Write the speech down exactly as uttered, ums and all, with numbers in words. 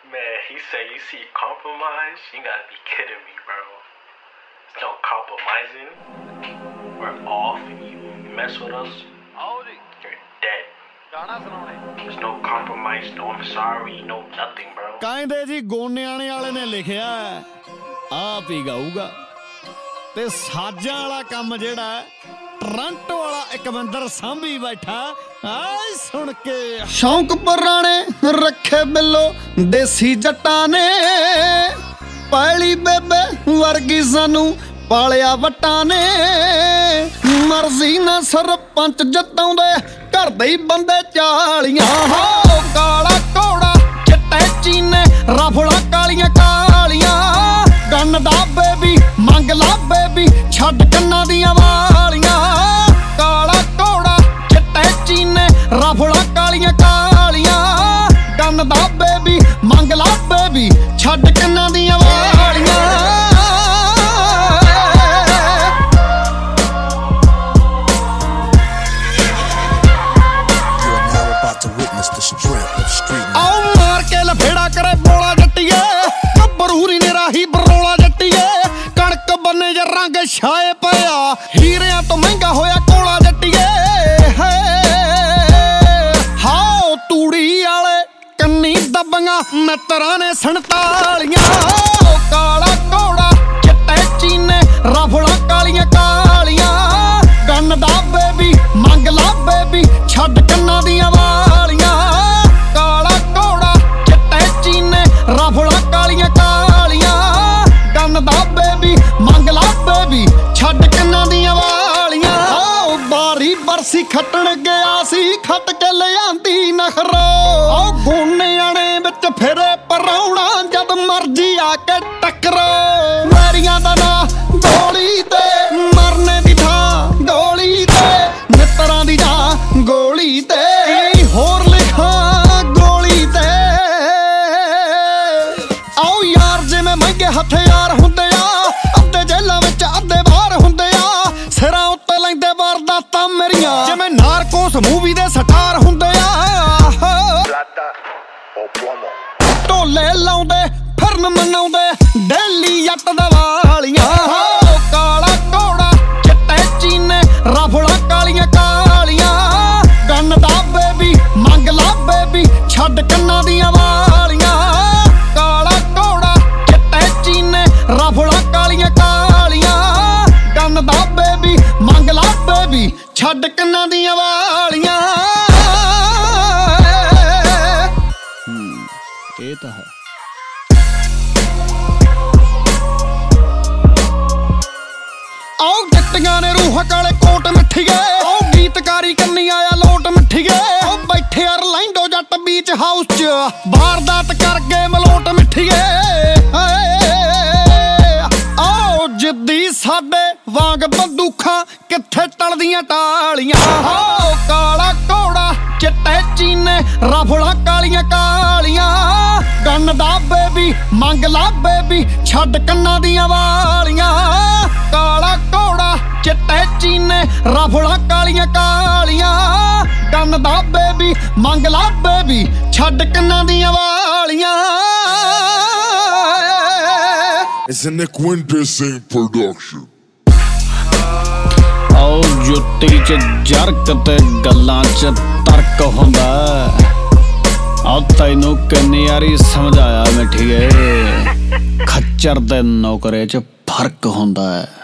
Man, he said you see compromise? You gotta be kidding me, bro. There's no compromising. We're off. You mess with us, you're dead. There's no compromise, no I'm sorry, no nothing, bro. ਕਹਿੰਦੇ ਜੀ ਗੋਨਿਆਣੇ ਵਾਲੇ ਨੇ ਲਿਖਿਆ ਆਪ ਹੀ ਗਾਊਗਾ ਤੇ ਸਾਜਾਂ ਵਾਲਾ ਕੰਮ ਜਿਹੜਾ ਟਰੰਟੋ ਵਾਲਾ ਇਕਵਿੰਦਰ ਸਾਂਭੀ ਬੈਠਾ ਆਏ ਸੁਣ ਕੇ ਸ਼ੌਂਕ ਪੁਰਾਣੇ ਰੱਖੇ ਬਿੱਲੋ ਦੇਸੀ ਜੱਟਾਂ ਨੇ ਪੈਲੀ ਬੇਬੇ ਵਰਗੀ ਸਾਨੂੰ ਪਾਲਿਆ ਵੱਟਾਂ ਨੇ ਮਰਜ਼ੀ ਨਾ ਸਰਪੰਚ ਜਤਾਉਂਦੇ ਘਰ ਦੇ ਹੀ ਬੰਦੇ ਚਾਲੀਆਂ ਹੋ ਕਾਲਾ ਘੋੜਾ ਚਿੱਟੇ ਚੀਨੇ ਰਫਲਾ ਕਾਲੀਆਂ ਕਾਲੀਆਂ ਗੰਨ ਦਾ ਬੇਬੀ ਮੰਗ ਲਾ ਬੇਬੀ ਛੱਡ ਕੰਨਾਂ ਦੀਆਂ ਵਾਲੀਆਂ ਕਾਲਾ ਘੋੜਾ ਚਿੱਟੇ ਚੀਨੇ ਰਫਲਾ ਕਾਲੀਆਂ ਕਾਲੀਆਂ ਗੰਨ ਦਾ ਬੇਬੀ ਮੰਗ ਲਾ ਬੇਬੀ ਛੱਡ ਕੰਨਾਂ ਦੀਆਂ ਵਾਲੀਆਂ ਆਓ ਮਾਰ ਕੇ ਲਫੇੜਾ ਕਰੇ ਬੋਲਾ ਜੱਟੀਏ ਗੱਭਰੂਰੀ ਨੇ ਰਾਹੀ ਬਰੋਲਾ ਜੱਟੀਏ ਕਣਕ ਬੰਨੇ ਜਾਂ ਰੰਗ ਛਾਏ ਪਿਆ ਹੀਰਿਆਂ ਤੋਂ ਮਹਿੰਗਾ ਹੋਇਆ ਕੋਲਾ ਜੱਟੀਏ ਹਾਓ ਤੂੜੀ ਵਾਲੇ ਕੰਨੀ ਦੱਬੀਆਂ ਮਿੱਤਰਾਂ ਨੇ ਸੰਤਾਲੀਆਂ ਕਾਲਾ ਘੋੜਾ ਚਿੱਟੇ ਚੀਨੇ ਰਫਲਾ ਕਾਲੀਆਂ ਕਾਲੀਆਂ ਗੰਨ ਦਾ ਬੇਬੀ ਮੰਗ ਲਾ ਬੇਬੀ ਛੱਡ ਕੰਨਾਂ ਦੀਆਂ ਵਾਲੀਆਂ ਕਾਲਾ ਘੋੜਾ ਚਿੱਟੇ ਚੀਨੇ ਰਫਲਾ ਕਾਲੀਆਂ ਕਾਲੀਆਂ ਗੰਨ ਦਾ ਬੇਬੀ ਮੰਗ ਲਾ ਬੇਬੀ ਛੱਡ ਕੰਨਾਂ ਦੀਆਂ ਵਾਲੀਆਂ ਆਓ ਬਾਰੀ ਬਰਸੀ ਖੱਟਣ ਗਿਆ ਸੀ ਖੱਟ ਕੇ ਲਿਆਂਦੀ ਨਖਰੋ ਆਓ ਗੋਨਿਆਣੇ ਵਿੱਚ ਫਿਰੇ ਪਰਾਉਣਾ ਜਦ ਮਰਜੀ ਆ ਕੇ ਟੱਕਰੋ ਮੈਰੀਆਂ ਦਾ ਨਾਂ ਗੋਲੀ ਤੇ ਮਰਨੇ ਦੀ ਥਾਂ ਗੋਲੀ ਤੇ ਮਿੱਤਰਾਂ ਦੀ ਜਾਂ ਗੋਲੀ ਤੇ ਹੋਰ ਲਿਖਾਂ ਗੋਲੀ ਤੇ ਆਓ ਯਾਰ ਜਿਵੇਂ ਮਹਿੰਗੇ ਹਥਿਆਰ ਹੁੰਦੇ ਆ ਅੱਧੇ ਜੇਲਾਂ ਵਿੱਚ ਅੱਧੇ ਬਾਹਰ ਹੁੰਦੇ ਆ ਸਿਰਾਂ ਉੱਤੇ ਲੈਂਦੇ ਵਾਰਦਾਤਾਂ ਮੇਰੀਆਂ ਜਿਵੇਂ ਨਾਰਕੋਸ ਮੂਵੀ ਦੇ ਸਟਾਰ ਹੁੰਦੇ ਆ ਢੋਲੇ ਲਾਉਂਦੇ ਫਿਰਨ ਮਨਾਉਂਦੇ ਡੇਲੀ ਜੱਟ ਦਵਾਲੀਆਂ ਕਾਲਾ ਘੋੜਾ ਚਿੱਟੇ ਚੀਨੇ ਰਫਲਾ ਕਾਲੀਆਂ ਕਾਲੀਆਂ ਗੰਨ ਦਾ ਬੇਬੀ ਮੰਗ ਲਾ ਬੇਬੀ ਛੱਡ ਕੰਨਾਂ ਦੀਆਂ ਵਾਲੀਆਂ ਕਾਲਾ ਘੋੜਾ ਚਿੱਟੇ ਚੀਨੇ ਰਫਲਾ ਕਾਲੀਆਂ ਕਾਲੀਆਂ ਗੰਨ ਦਾ ਬੇਬੀ ਮੰਗ ਲਾ ਬੇਬੀ ਛੱਡ ਕੰਨਾਂ ਦੀਆਂ ਵਾਲੀਆਂ ਇਹ ਤਾਂ ਹੈ ਆਓ ਜੱਟੀਆਂ ਨੇ ਰੂਹ ਕਾਲੇ ਕੋਟ ਮਿੱਠੀਏ ਆਓ ਗੀਤਕਾਰੀ ਕੰਨੀ ਆਇਆ ਲੋਟ ਮਿੱਠੀਏ ਆਓ ਬੈਠੇ ਅਰਲੈਂਡੋ ਜੱਟ ਬੀਚ ਹਾਊਸ ਚ ਵਾਰਦਾਤ ਕਰ ਗਏ ਮਲੋਟ ਮਿੱਠੀਏ ਆਓ ਜਿੱਦੀ ਸਾਡੇ ਵਾਂਗ ਬੰਦੂਖਾਂ ਕਿੱਥੇ ਟਲਦੀਆਂ ਟਾਲੀਆਂ ਆਓ ਕਾਲਾ ਘੋੜਾ ਚਿੱਟੇ ਚੀਨੇ ਰਫਲਾ ਕਾਲੀਆਂ ਕਾਲੀਆਂ ਗੰਨ ਦਾ ਬੇਬੀ ਮੰਗ ਲਾ ਬੇਬੀ ਛੱਡ ਕੰਨਾਂ ਦੀਆਂ ਵਾਲੀਆਂ ਕਾਲਾ ਘੋੜਾ ਚਿੱਟੇ ਚੀਨੇ ਰਫਲਾ ਕਾਲੀਆਂ ਕਾਲੀਆਂ ਗੰਨ ਦਾ ਬੇਬੀ ਮੰਗ ਲਾ ਬੇਬੀ ਛੱਡ ਕੰਨਾਂ ਦੀਆਂ ਵਾਲੀਆਂ It's a Nick Wintersing production. ਆਓ ਜੁੱਤੀ ਚ ਜਰਕ ਤੇ ਗੱਲਾਂ ਚ ਤਰਕ ਹੁੰਦਾ ਆਓ ਤੈਨੂੰ ਕਿੰਨੀ ਵਾਰੀ ਸਮਝਾਇਆ ਮਿੱਠੀਏ ਖੱਚਰ ਤੇ ਨੌਕਰੇ ਚ ਫਰਕ ਹੁੰਦਾ ਹੈ।